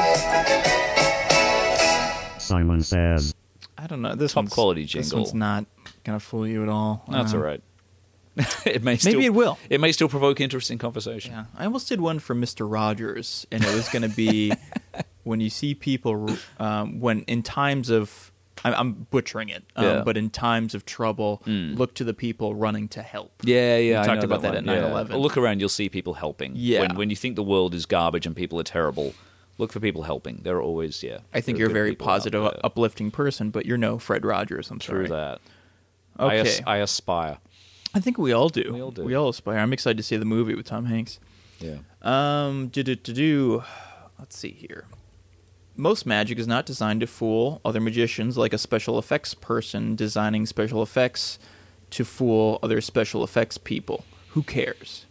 Simon Says. I don't know. This top one's, quality jingle. This one's not gonna fool you at all. No, that's uh, all right. it may still, maybe it will. It may still provoke interesting conversation. Yeah, I almost did one for Mister Rogers, and it was going to be when you see people um, when in times of I'm, I'm butchering it, um, yeah. but in times of trouble, mm. look to the people running to help. Yeah, yeah. We I talked know about that, that at nine eleven. Yeah. Well, look around, you'll see people helping. Yeah. When, when you think the world is garbage and people are terrible, look for people helping. They're always, yeah. I think you're a very positive, uplifting person, but you're no Fred Rogers. I'm True sorry. that. Okay. I, as- I aspire. I think we all do. We all do. We all aspire. I'm excited to see the movie with Tom Hanks. Yeah. Um. Do do do do. Let's see here. Most magic is not designed to fool other magicians, like a special effects person designing special effects to fool other special effects people. Who cares?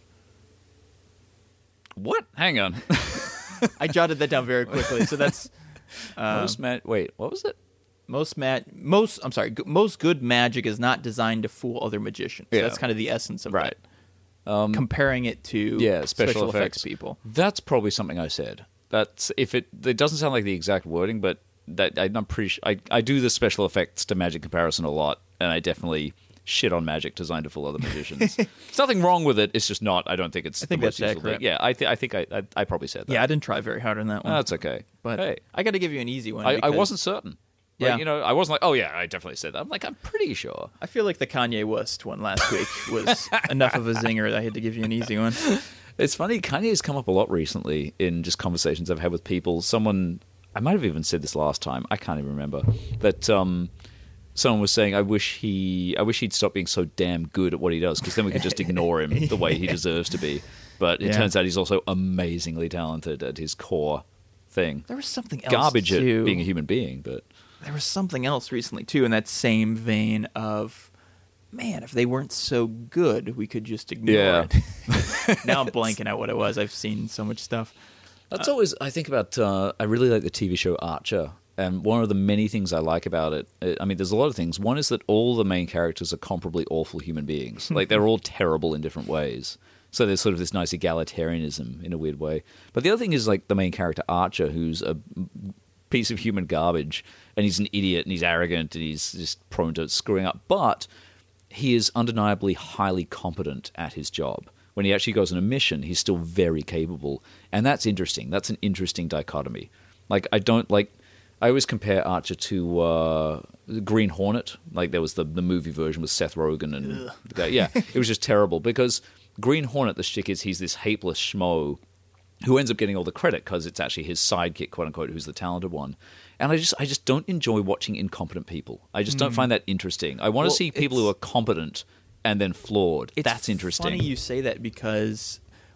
What? Hang on. I jotted that down very quickly. So that's um, most ma- Wait, what was it? Most mag- most I'm sorry. G- most good magic is not designed to fool other magicians. Yeah. That's kind of the essence of right. that. Um, Comparing it to yeah, special, special effects. effects people. That's probably something I said. That's if it. It doesn't sound like the exact wording, but that I'm pretty. Sure, I I do the special effects to magic comparison a lot, and I definitely shit on magic designed to fool other magicians. There's nothing wrong with it. It's just not. I don't think it's. I think the that's most useful accurate. thing. Yeah, I th- I think I, I I probably said that. Yeah, I didn't try very hard on that one. No, that's okay. But hey, I got to give you an easy one. I, I because- wasn't certain. Yeah, like, you know, I wasn't like, oh yeah, I definitely said that. I'm like, I'm pretty sure. I feel like the Kanye West one last week was enough of a zinger that I had to give you an easy one. It's funny, Kanye's come up a lot recently in just conversations I've had with people. Someone, I might have even said this last time, I can't even remember, that um, someone was saying, I wish he, I wish he'd stop being so damn good at what he does, because then we could just ignore him the way he deserves to be. But it Yeah. turns out he's also amazingly talented at his core thing. There was something else Garbage too. at being a human being, but... There was something else recently, too, in that same vein of, man, if they weren't so good, we could just ignore Yeah. it. Now I'm blanking out what it was. I've seen so much stuff. That's always, I think about, uh, I really like the T V show Archer. And one of the many things I like about it, it, I mean, there's a lot of things. One is that all the main characters are comparably awful human beings. Like, they're all terrible in different ways. So there's sort of this nice egalitarianism in a weird way. But the other thing is, like, the main character Archer, who's a piece of human garbage, and he's an idiot, and he's arrogant, and he's just prone to screwing up. But he is undeniably highly competent at his job. When he actually goes on a mission, he's still very capable. And that's interesting. That's an interesting dichotomy. Like, I don't, like... I always compare Archer to uh, Green Hornet. Like, there was the, the movie version with Seth Rogen and... The guy. Yeah, it was just terrible, because Green Hornet, the shtick is he's this hapeless schmo who ends up getting all the credit because it's actually his sidekick, quote-unquote, who's the talented one. And I just I just don't enjoy watching incompetent people. I just don't Mm. find that interesting. I want Well, to see people it's- who are competent and then flawed. It's That's interesting. funny you say that, because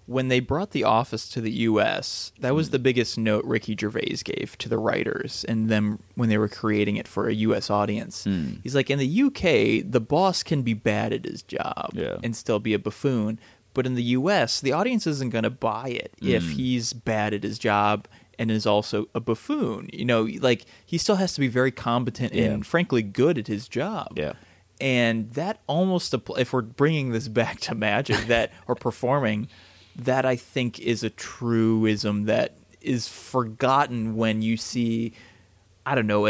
when they brought The Office to the U S, that was the biggest note Ricky Gervais gave to the writers and them when they were creating it for a U S audience. Mm. He's like, in the U K, the boss can be bad at his job Yeah. and still be a buffoon. But in the U S, the audience isn't going to buy it Mm. if he's bad at his job and is also a buffoon. You know, like, he still has to be very competent Yeah. and, frankly, good at his job. Yeah. And that almost, if we're bringing this back to magic that or performing, that I think is a truism that is forgotten when you see, I don't know, a,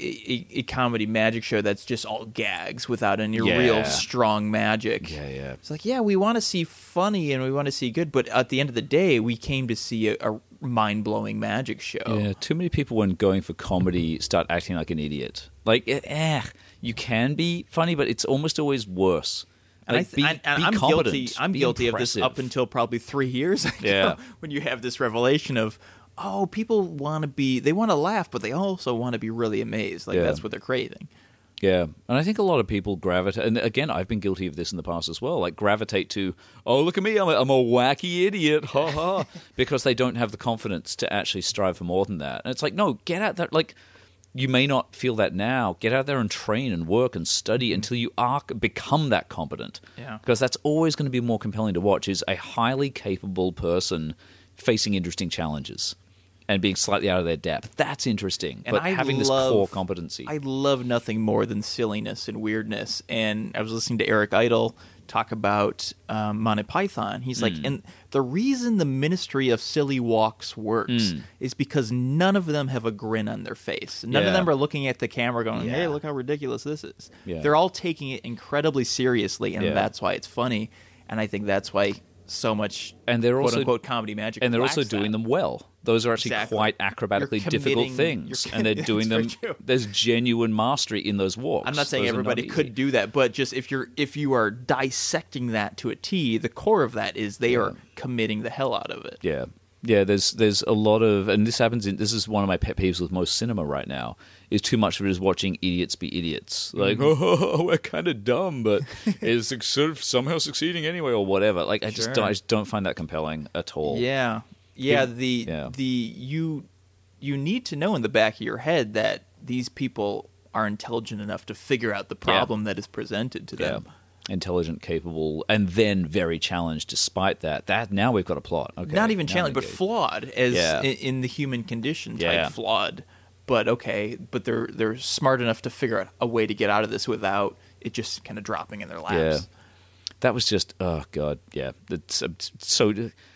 a, a comedy magic show that's just all gags without any Yeah. real strong magic. Yeah, yeah. It's like, yeah, we want to see funny and we want to see good, but at the end of the day, we came to see a, a mind-blowing magic show. Yeah, too many people when going for comedy start acting like an idiot. Like, eh, you can be funny, but it's almost always worse. And, I Like, th- be, and, and be I'm competent, guilty. I'm be guilty impressive. of this up until probably three years ago. Yeah. When you have this revelation of, oh, people want to be, they want to laugh, but they also want to be really amazed. Like Yeah. that's what they're craving. Yeah, and I think a lot of people gravitate, and again, I've been guilty of this in the past as well, like gravitate to, oh, look at me, I'm a, I'm a wacky idiot, ha ha, because they don't have the confidence to actually strive for more than that. And it's like, no, get out there, like, you may not feel that now, get out there and train and work and study until you are become that competent. Yeah. Because that's always going to be more compelling to watch, is a highly capable person facing interesting challenges and being slightly out of their depth. That's interesting. And but I having this love- core competency. I love nothing more than silliness and weirdness. And I was listening to Eric Idle talk about um, Monty Python. He's like, and the reason the Ministry of Silly Walks works is because none of them have a grin on their face. None Yeah. of them are looking at the camera going, hey, Yeah. look how ridiculous this is. Yeah. They're all taking it incredibly seriously, and Yeah. that's why it's funny. And I think that's why so much And they're also- quote-unquote comedy magic and they're also lacks doing that. them well. Those are actually Exactly. quite acrobatically You're difficult committing- things, you're and they're committing- doing them. That's very true. There's genuine mastery in those walks. I'm not saying Those are everybody easy. could do that, but just if you're if you are dissecting that to a T, the core of that is they are committing the hell out of it. Yeah, yeah. There's there's a lot of, and this happens. In, this is one of my pet peeves with most cinema right now. Is too much of it is watching idiots be idiots. Like, Mm-hmm. oh, we're kind of dumb, but is sort of somehow succeeding anyway, or whatever. Like, I just Sure. don't, I just don't find that compelling at all. Yeah, yeah. The Yeah. the you you need to know in the back of your head that these people are intelligent enough to figure out the problem that is presented to Yeah. them. Intelligent, capable, and then very challenged despite that. That now we've got a plot. Okay, Not even now challenged, but engage. flawed as Yeah. in, in the human condition type Yeah. flawed. But okay, but they're they're smart enough to figure out a way to get out of this without it just kind of dropping in their laps. Yeah. That was just, oh god, yeah. It's uh, so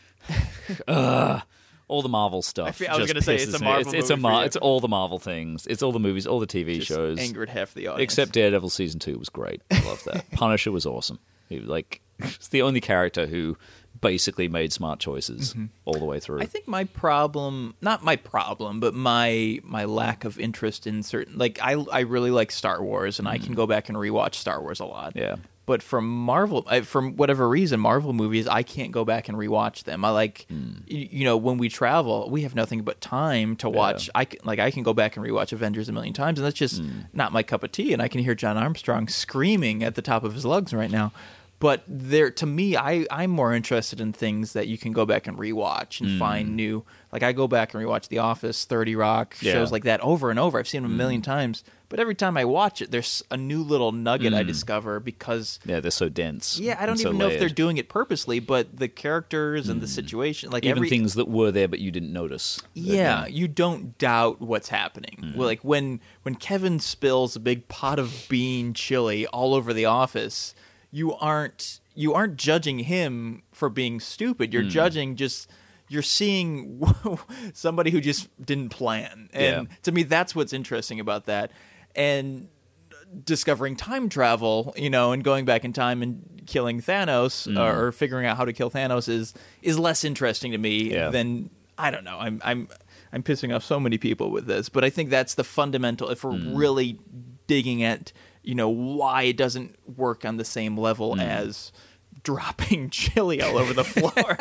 uh, all the Marvel stuff. I feel- I was just gonna say, it's a pisses me. Marvel It's, it's a movie for Mar- you. It's all the Marvel things. It's all the movies, all the T V Just shows. angered half the audience. Except Daredevil season two was great. I love that. Punisher was awesome. He was like, it's the only character who basically made smart choices all the way through. I think my problem, not my problem, but my my lack of interest in certain, like I I really like Star Wars, and I can go back and rewatch Star Wars a lot. Yeah. But from Marvel, I, from whatever reason, Marvel movies, I can't go back and rewatch them. I like, y- you know, when we travel, we have nothing but time to watch. I can, like I can go back and rewatch Avengers a million times, and that's just not my cup of tea. And I can hear John Armstrong screaming at the top of his lungs right now. But there, to me, I, I'm more interested in things that you can go back and rewatch and find new. Like I go back and rewatch The Office, thirty Rock, Yeah. shows like that over and over. I've seen them a million times. But every time I watch it, there's a new little nugget I discover because yeah, they're so dense. yeah, I don't and so even know if they're layered. doing it purposely, but the characters and the situation, like even every, things that were there but you didn't notice. yeah, you don't doubt what's happening. Well, like when when Kevin spills a big pot of bean chili all over the office, you aren't you aren't judging him for being stupid. You're judging just you're seeing somebody who just didn't plan. And Yeah. to me, that's what's interesting about that. And discovering time travel, you know, and going back in time and killing Thanos Mm. or, or figuring out how to kill Thanos is is less interesting to me Yeah. than I don't know. I'm I'm I'm pissing off so many people with this, but I think that's the fundamental. If we're Mm. really digging at, you know, why it doesn't work on the same level Mm. as dropping chili all over the floor.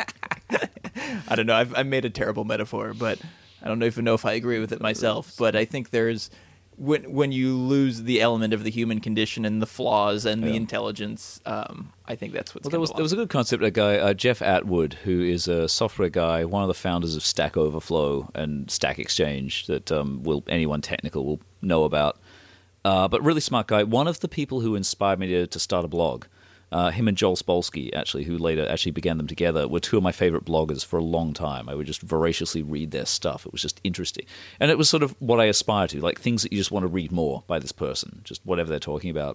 I don't know. I've, I made a terrible metaphor, but I don't even know if I agree with it myself. But I think there's when when you lose the element of the human condition and the flaws and Yeah. the intelligence, um, I think that's what's. Well, there was there was a good concept. A guy, uh, Jeff Atwood, who is a software guy, one of the founders of Stack Overflow and Stack Exchange, that um, will anyone technical will know about. Uh, but really smart guy. One of the people who inspired me to, to start a blog. Uh, him and Joel Spolsky, actually, who later actually began them together, were two of my favorite bloggers for a long time. I would just voraciously read their stuff. It was just interesting. And it was sort of what I aspire to, like things that you just want to read more by this person, just whatever they're talking about.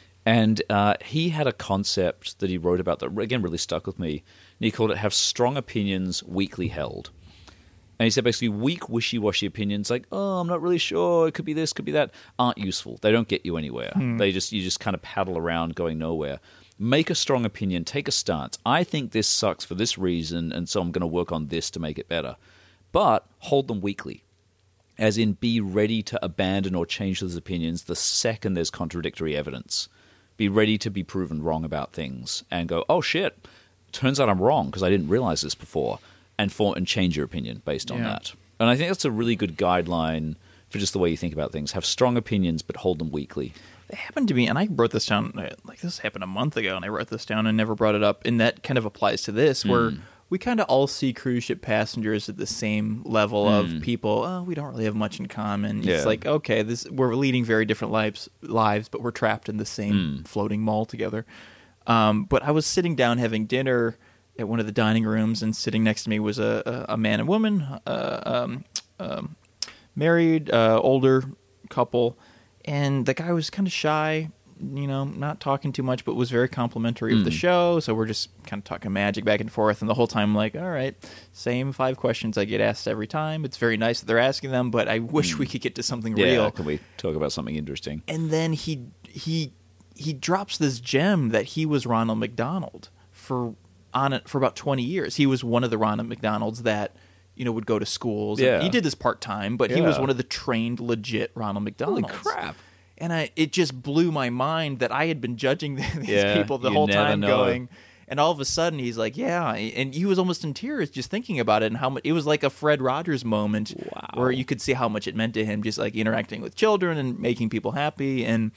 And uh, he had a concept that he wrote about that, again, really stuck with me. And he called it have strong opinions weakly held. And he said basically weak, wishy-washy opinions like, oh, I'm not really sure, it could be this, could be that, aren't useful. They don't get you anywhere. Hmm. They just You just kind of paddle around going nowhere. Make a strong opinion, take a stance. I think this sucks for this reason, and so I'm going to work on this to make it better. But hold them weakly. As in, be ready to abandon or change those opinions the second there's contradictory evidence. Be ready to be proven wrong about things and go, oh shit, turns out I'm wrong because I didn't realize this before, and for, and change your opinion based on Yeah. that. And I think that's a really good guideline for just the way you think about things. Have strong opinions, but hold them weakly. It happened to me, and I wrote this down, like this happened a month ago, and I wrote this down and never brought it up, and that kind of applies to this, where Mm. we kind of all see cruise ship passengers at the same level Mm. of people, oh, we don't really have much in common. Yeah. It's like, okay, this we're leading very different lives, lives, but we're trapped in the same Mm. floating mall together. Um, but I was sitting down having dinner at one of the dining rooms, and sitting next to me was a, a, a man and woman, uh, um, um, married, uh, older couple, and the guy was kind of shy, you know, not talking too much, but was very complimentary of the Mm. show. So we're just kind of talking magic back and forth, and the whole time I'm like, all right, same five questions I get asked every time. It's very nice that they're asking them, but I wish we could get to something Yeah, real. can we talk about something interesting? And then he he he drops this gem that he was Ronald McDonald for on it for about twenty years. He was one of the Ronald McDonalds that, you know, would go to schools. And Yeah. he did this part time, but he was Yeah. one of the trained, legit Ronald McDonalds. Holy crap. And I, it just blew my mind that I had been judging these Yeah, people the you whole never time, know. going, and all of a sudden he's like, yeah, and he was almost in tears just thinking about it, and how much it was like a Fred Rogers moment, Wow. where you could see how much it meant to him, just like interacting with children and making people happy, and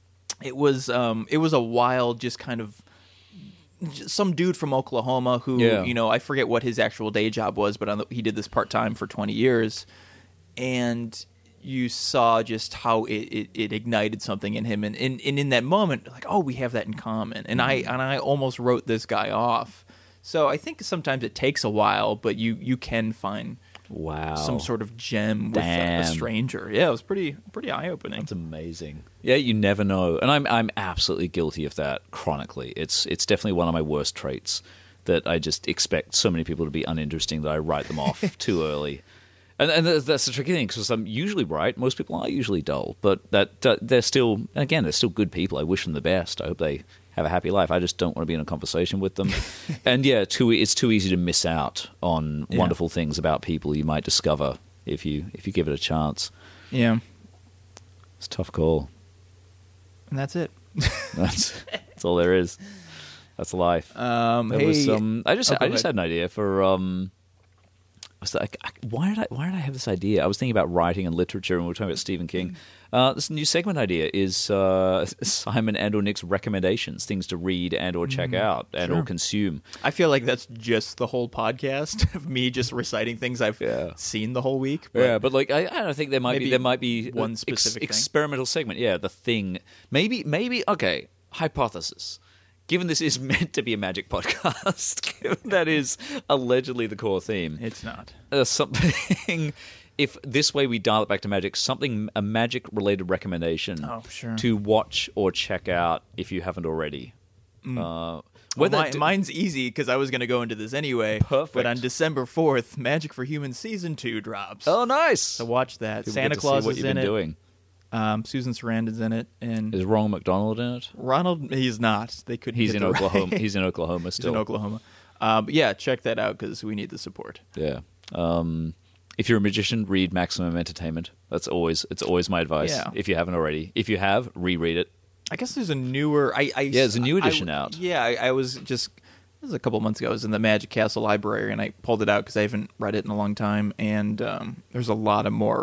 it was, um, it was a wild, just kind of. Some dude from Oklahoma who, Yeah. you know, I forget what his actual day job was, but on the, he did this part time for twenty years, and you saw just how it, it, it ignited something in him, and, and, and in that moment, like, oh, we have that in common, and I and I almost wrote this guy off. So I think sometimes it takes a while, but you you can find Wow. some sort of gem with a, a Damn. stranger. Yeah, it was pretty pretty eye opening. That's amazing. Yeah, you never know, and I'm I'm absolutely guilty of that chronically. It's it's definitely one of my worst traits, that I just expect so many people to be uninteresting that I write them off too early. And, and that's that's the tricky thing, because I'm usually right. Most people are usually dull, but that, that they're still, again, they're still good people. I wish them the best. I hope they have a happy life. I just don't want to be in a conversation with them. And yeah, too, it's too easy to miss out on Yeah. wonderful things about people you might discover if you if you give it a chance. Yeah, It's a tough call. and that's it. That's that's all there is. That's life. Um, There hey, was some. I just oh, go I just ahead. had an idea for. Um, I was like, I- why did I why did I have this idea? I was thinking about writing and literature, and we were talking about Stephen King. Uh, this new segment idea is uh, Simon and or Nick's recommendations, things to read and or check out and or Mm, sure. consume. I feel like that's just the whole podcast of me just reciting things I've Yeah. seen the whole week. But Yeah, but like I, I don't think there might Maybe be there might be one ex- specific thing. experimental segment. Yeah, the thing. Maybe maybe okay. Hypothesis. Given this is meant to be a magic podcast, given that is allegedly the core theme, it's not. uh, something. If this way we dial it back to magic, something a magic related recommendation Oh, sure. to watch or check out if you haven't already. Uh, Well, whether mi- mine's easy because I was going to go into this anyway. Perfect. But on December fourth, Magic for Humans season two drops. oh nice. So watch that. People Santa get to see Claus what is you've in been it. doing. Um, Susan Sarandon's in it, and Is Ronald McDonald in it? Ronald. He's not. They couldn't. He's get in the right- Oklahoma. He's in Oklahoma He's still. in Oklahoma. Um, but yeah, check that out because we need the support. Yeah. Um, if you're a magician, read Maximum Entertainment. That's always it's always my advice. Yeah. If you haven't already, if you have, reread it. I guess there's a newer. I, I Yeah, there's a new I- edition out. Yeah, I, I was just. This was a couple months ago. I was in the Magic Castle library, and I pulled it out because I haven't read it in a long time. And um, there's a lot of more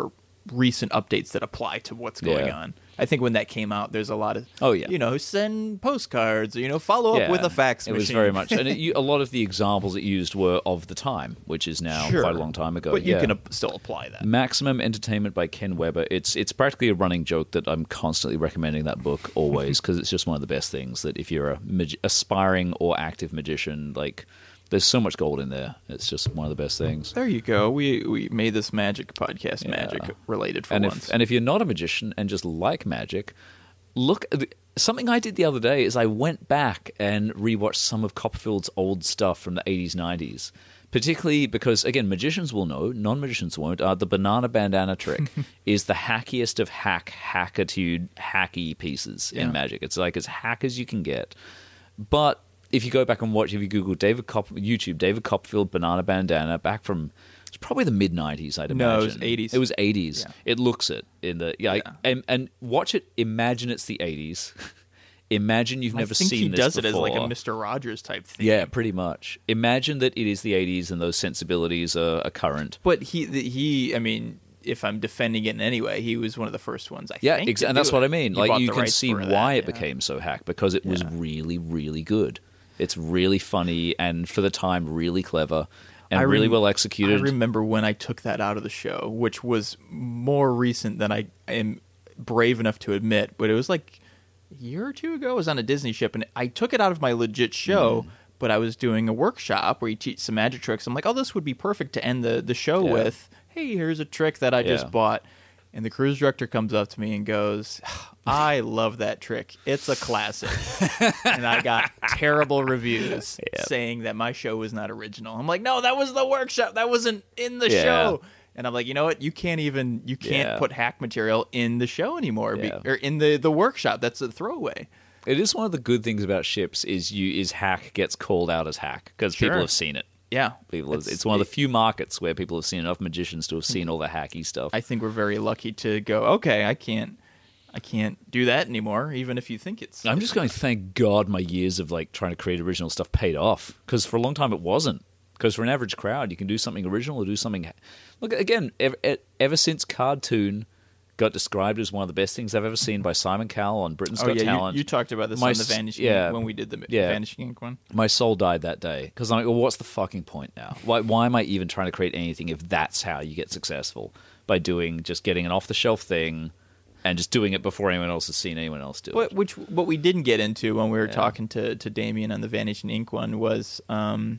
recent updates that apply to what's going Yeah. on. I think when that came out, there's a lot of, Oh, yeah. you know, send postcards, you know, follow up with a fax it machine. was very much, and it, you, a lot of the examples it used were of the time, which is now Sure. quite a long time ago. But you yeah. can ap- still apply that. Maximum Entertainment by Ken Weber. It's it's practically a running joke that I'm constantly recommending that book always because it's just one of the best things that if you're a mag- aspiring or active magician, like there's so much gold in there. It's just one of the best things. There you go. We we made this magic podcast Yeah. magic related for and once. if and if you're not a magician and just like magic, look at the, something I did the other day is I went back and rewatched some of Copperfield's old stuff from the eighties, nineties. Particularly because, again, magicians will know, non-magicians won't. Uh, the banana bandana trick is the hackiest of hack, hackitude, hacky pieces Yeah. in magic. It's like as hack as you can get. But if you go back and watch, if you Google David Cop- YouTube, David Copperfield banana bandana, back from it's probably the mid nineties, I'd imagine. No, it was eighties. It was eighties. Yeah. It looks it in the yeah, Yeah. and, and watch it. Imagine it's the eighties. Imagine you've never I think seen he this does it as before. like a Mister Rogers type thing. Yeah, pretty much. Imagine that it is the eighties and those sensibilities are, are current. But he, the, he, I mean, if I'm defending it in any way, he was one of the first ones. I Yeah, think, ex- to and do that's it. what I mean. He Like bought you the can rights see for why that, it yeah. became so hack because it was Yeah. really, really good. It's really funny and for the time really clever and I really rem- well executed. I remember when I took that out of the show, which was more recent than I am brave enough to admit, but it was like a year or two ago. I was on a Disney ship, and I took it out of my legit show, Mm. but I was doing a workshop where you teach some magic tricks. I'm like, oh, this would be perfect to end the, the show Yeah. with. Hey, here's a trick that I just Yeah. bought. And the cruise director comes up to me and goes, I love that trick. It's a classic. And I got terrible reviews Yep. saying that my show was not original. I'm like, no, that was the workshop. That wasn't in the Yeah. show. And I'm like, you know what? You can't even, you can't Yeah. put hack material in the show anymore. Be, Yeah. or in the, the workshop. That's a throwaway. It is one of the good things about ships is you is hack gets called out as hack because people Sure. have seen it. Yeah. People, it's, it's one of the few markets where people have seen enough magicians to have seen all the hacky stuff. I think we're very lucky to go, okay, I can't, I can't do that anymore, even if you think it's. I'm just going, thank God my years of like trying to create original stuff paid off because for a long time it wasn't. Because for an average crowd, you can do something original or do something. Look again, ever, ever since Cartoon got described as one of the best things I've ever seen by Simon Cowell on Britain's Oh Got yeah, you, Talent. you talked about this My on the s- Vanishing yeah. when we did the Yeah. Vanishing Ink one. My soul died that day because I'm like, well, what's the fucking point now? Why, why am I even trying to create anything if that's how you get successful by doing just getting an off the shelf thing and just doing it before anyone else has seen anyone else do it? What, which what we didn't get into when we were Yeah. talking to to Damien on the Vanishing Ink one was um,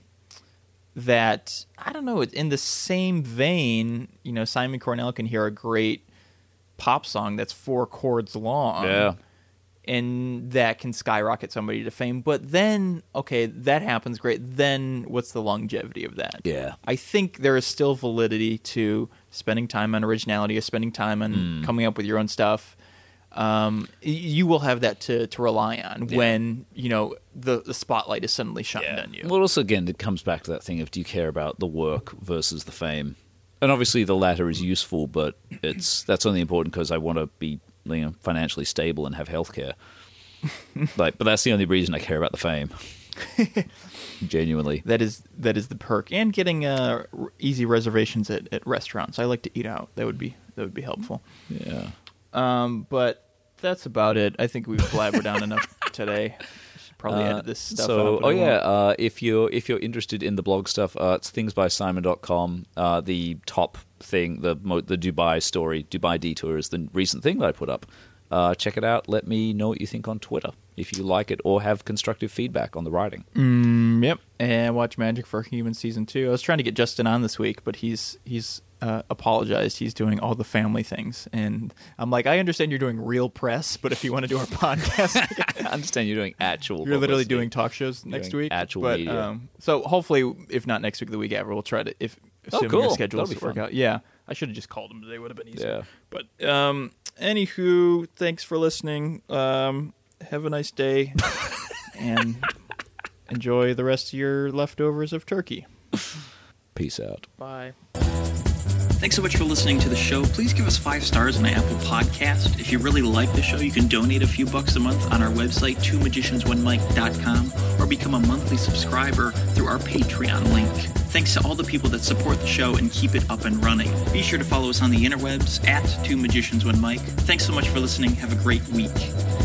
that I don't know. In the same vein, you know, Simon Cornell can hear a great pop song that's four chords long. Yeah. And that can skyrocket somebody to fame. But then, okay, that happens, great. Then what's the longevity of that? Yeah. I think there is still validity to spending time on originality or spending time on Hmm. coming up with your own stuff. Um, y- you will have that to, to rely on Yeah. when, you know, the, the spotlight is suddenly shined on you. Well, also, again, it comes back to that thing of do you care about the work versus the fame? And obviously, the latter is useful, but it's that's only important because I want to be, you know, financially stable and have health care. Like, but that's the only reason I care about the fame. Genuinely. That is that is the perk, and getting uh, r- easy reservations at, at restaurants. I like to eat out. That would be that would be helpful. Yeah. Um, but that's about it. I think we've blabbered on enough today. Should probably Uh, edit this stuff so, out. but oh I yeah, won't. uh, if you're if you're interested in the blog stuff, uh, it's things by simon dot com. Uh, the top thing, the mo- the Dubai story, Dubai detour is the recent thing that I put up. Uh, check it out. Let me know what you think on Twitter if you like it or have constructive feedback on the writing. Mm, yep. And watch Magic for Humans season two. I was trying to get Justin on this week, but he's he's uh, apologized. He's doing all the family things, and I'm like, I understand you're doing real press, but if you want to do our podcast, I understand you're doing actual. you're literally publicity. doing talk shows next Doing week. actual but, media. Um, so hopefully, if not next week, the week after, we'll try to if. Oh, Assuming cool. your schedules That'll be work fun. out. Yeah, I should have just called him today. Would have been easier. Yeah. But um, anywho, thanks for listening. Um, have a nice day, and enjoy the rest of your leftovers of turkey. Peace out. Bye. Thanks so much for listening to the show. Please give us five stars on Apple Podcast. If you really like the show, you can donate a few bucks a month on our website, two magicians one mic dot com, or become a monthly subscriber through our Patreon link. Thanks to all the people that support the show and keep it up and running. Be sure to follow us on the interwebs at Two Magicians One Mic. Thanks so much for listening. Have a great week.